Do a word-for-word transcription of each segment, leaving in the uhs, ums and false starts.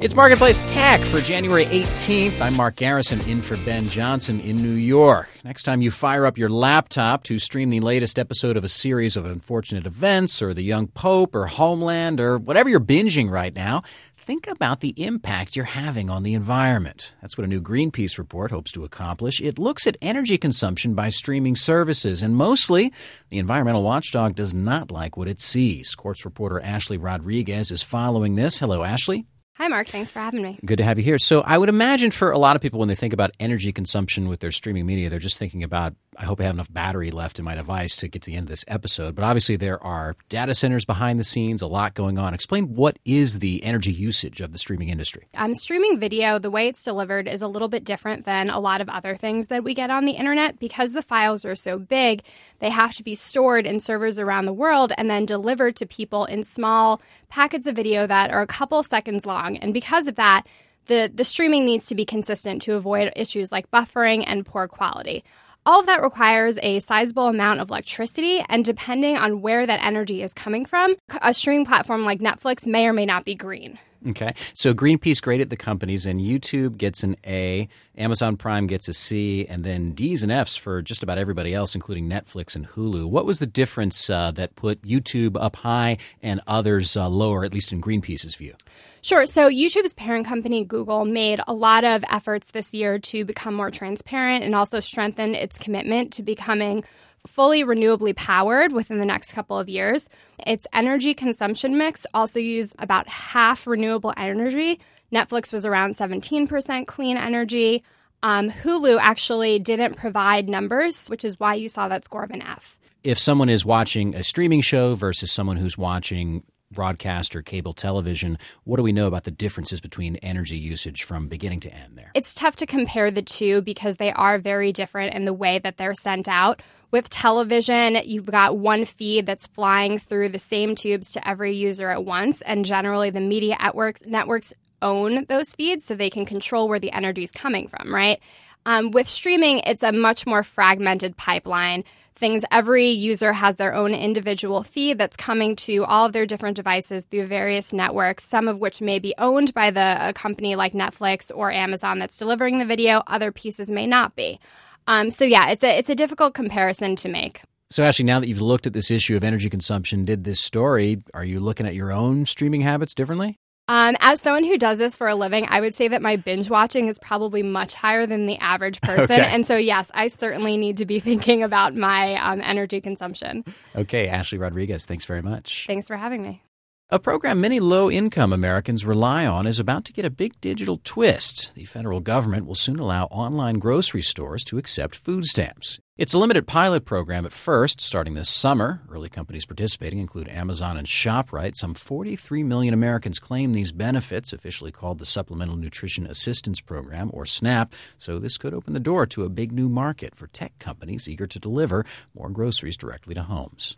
It's Marketplace Tech for January eighteenth. I'm Mark Garrison, in for Ben Johnson in New York. Next time you fire up your laptop to stream the latest episode of a series of unfortunate events, or The Young Pope, or Homeland, or whatever you're binging right now, think about the impact you're having on the environment. That's what a new Greenpeace report hopes to accomplish. It looks at energy consumption by streaming services, and mostly, the environmental watchdog does not like what it sees. Quartz reporter Ashley Rodriguez is following this. Hello, Ashley. Hi, Mark. Thanks for having me. Good to have you here. So I would imagine for a lot of people, when they think about energy consumption with their streaming media, they're just thinking about, I hope I have enough battery left in my device to get to the end of this episode. But obviously there are data centers behind the scenes, a lot going on. Explain, what is the energy usage of the streaming industry? Um, streaming video, the way it's delivered is a little bit different than a lot of other things that we get on the internet. Because the files are so big, they have to be stored in servers around the world and then delivered to people in small packets of video that are a couple seconds long. And because of that, the, the streaming needs to be consistent to avoid issues like buffering and poor quality. All of that requires a sizable amount of electricity, and depending on where that energy is coming from, a streaming platform like Netflix may or may not be green. Okay. So Greenpeace graded the companies, and YouTube gets an A, Amazon Prime gets a C, and then D's and F's for just about everybody else, including Netflix and Hulu. What was the difference uh, that put YouTube up high and others uh, lower, at least in Greenpeace's view? Sure. So YouTube's parent company, Google, made a lot of efforts this year to become more transparent and also strengthen its commitment to becoming fully renewably powered within the next couple of years. Its energy consumption mix also used about half renewable energy. Netflix was around seventeen percent clean energy. Um, Hulu actually didn't provide numbers, which is why you saw that score of an F. If someone is watching a streaming show versus someone who's watching broadcast or cable television, what do we know about the differences between energy usage from beginning to end there? It's tough to compare the two because they are very different in the way that they're sent out. With television, you've got one feed that's flying through the same tubes to every user at once, and generally the media networks, networks own those feeds so they can control where the energy is coming from, right? Um, with streaming, it's a much more fragmented pipeline. Things, every user has their own individual feed that's coming to all of their different devices through various networks, some of which may be owned by the a company like Netflix or Amazon that's delivering the video. Other pieces may not be. Um, so yeah, it's a it's a difficult comparison to make. So Ashley, now that you've looked at this issue of energy consumption, did this story, are you looking at your own streaming habits differently? Um, as someone who does this for a living, I would say that my binge watching is probably much higher than the average person. Okay. And so, yes, I certainly need to be thinking about my um, energy consumption. Okay, Ashley Rodriguez, thanks very much. Thanks for having me. A program many low-income Americans rely on is about to get a big digital twist. The federal government will soon allow online grocery stores to accept food stamps. It's a limited pilot program at first, starting this summer. Early companies participating include Amazon and ShopRite. Some forty-three million Americans claim these benefits, officially called the Supplemental Nutrition Assistance Program, or SNAP. So this could open the door to a big new market for tech companies eager to deliver more groceries directly to homes.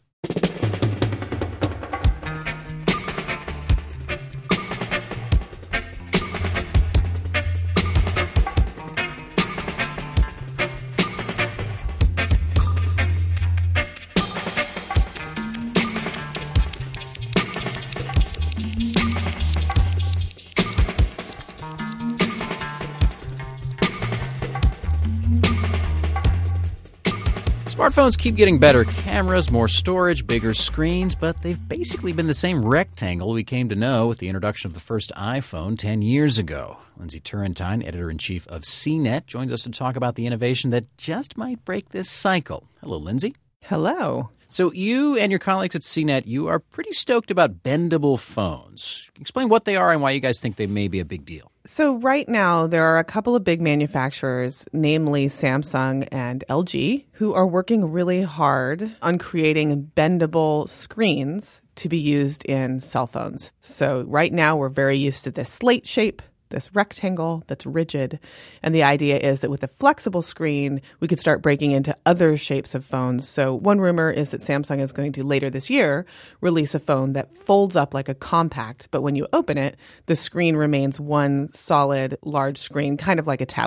Smartphones keep getting better cameras, more storage, bigger screens, but they've basically been the same rectangle we came to know with the introduction of the first iPhone ten years ago. Lindsay Turrentine, editor-in-chief of C net, joins us to talk about the innovation that just might break this cycle. Hello, Lindsay. Hello. So you and your colleagues at C net, you are pretty stoked about bendable phones. Explain what they are and why you guys think they may be a big deal. So right now, there are a couple of big manufacturers, namely Samsung and L G, who are working really hard on creating bendable screens to be used in cell phones. So right now, we're very used to this slate shape, this rectangle that's rigid. And the idea is that with a flexible screen, we could start breaking into other shapes of phones. So one rumor is that Samsung is going to later this year release a phone that folds up like a compact, but when you open it, the screen remains one solid large screen, kind of like a tablet.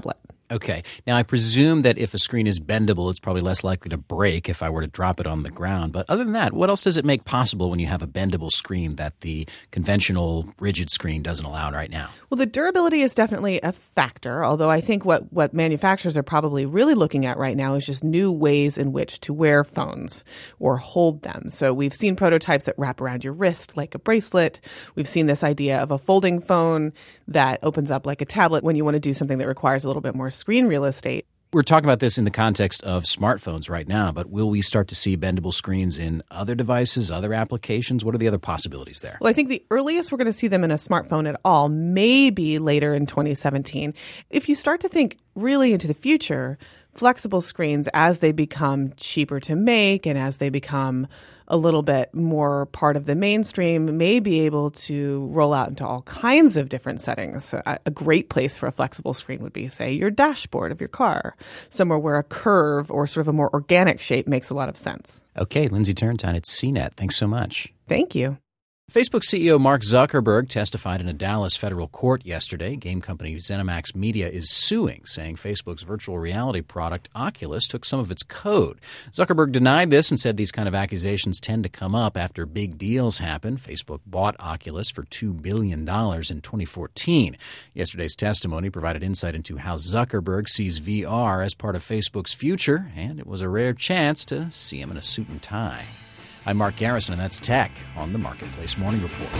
Okay. Now, I presume that if a screen is bendable, it's probably less likely to break if I were to drop it on the ground. But other than that, what else does it make possible when you have a bendable screen that the conventional rigid screen doesn't allow right now? Well, the durability is definitely a factor, although I think what, what manufacturers are probably really looking at right now is just new ways in which to wear phones or hold them. So we've seen prototypes that wrap around your wrist like a bracelet. We've seen this idea of a folding phone that opens up like a tablet when you want to do something that requires a little bit more screen real estate. We're talking about this in the context of smartphones right now, but will we start to see bendable screens in other devices, other applications? What are the other possibilities there? Well, I think the earliest we're going to see them in a smartphone at all may be later in twenty seventeen. If you start to think really into the future, flexible screens, as they become cheaper to make and as they become a little bit more part of the mainstream, may be able to roll out into all kinds of different settings. A, a great place for a flexible screen would be, say, your dashboard of your car, somewhere where a curve or sort of a more organic shape makes a lot of sense. Okay, Lindsay Turrentine at C net. Thanks so much. Thank you. Facebook C E O Mark Zuckerberg testified in a Dallas federal court yesterday. Game company ZeniMax Media is suing, saying Facebook's virtual reality product Oculus took some of its code. Zuckerberg denied this and said these kind of accusations tend to come up after big deals happen. Facebook bought Oculus for two billion dollars in twenty fourteen. Yesterday's testimony provided insight into how Zuckerberg sees V R as part of Facebook's future, and it was a rare chance to see him in a suit and tie. I'm Mark Garrison, and that's Tech on the Marketplace Morning Report.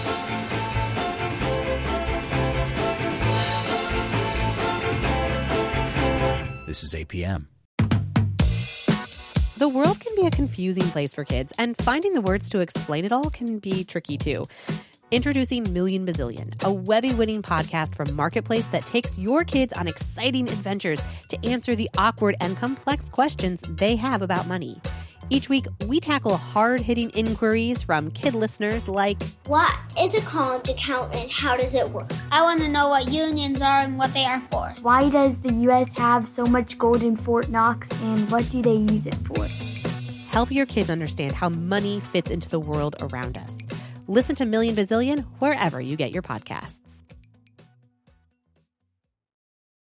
This is A P M. The world can be a confusing place for kids, and finding the words to explain it all can be tricky too. Introducing Million Bazillion, a Webby-winning podcast from Marketplace that takes your kids on exciting adventures to answer the awkward and complex questions they have about money. Each week, we tackle hard-hitting inquiries from kid listeners like, what is a college account and how does it work? I want to know what unions are and what they are for. Why does the U S have so much gold in Fort Knox and what do they use it for? Help your kids understand how money fits into the world around us. Listen to Million Bazillion wherever you get your podcasts.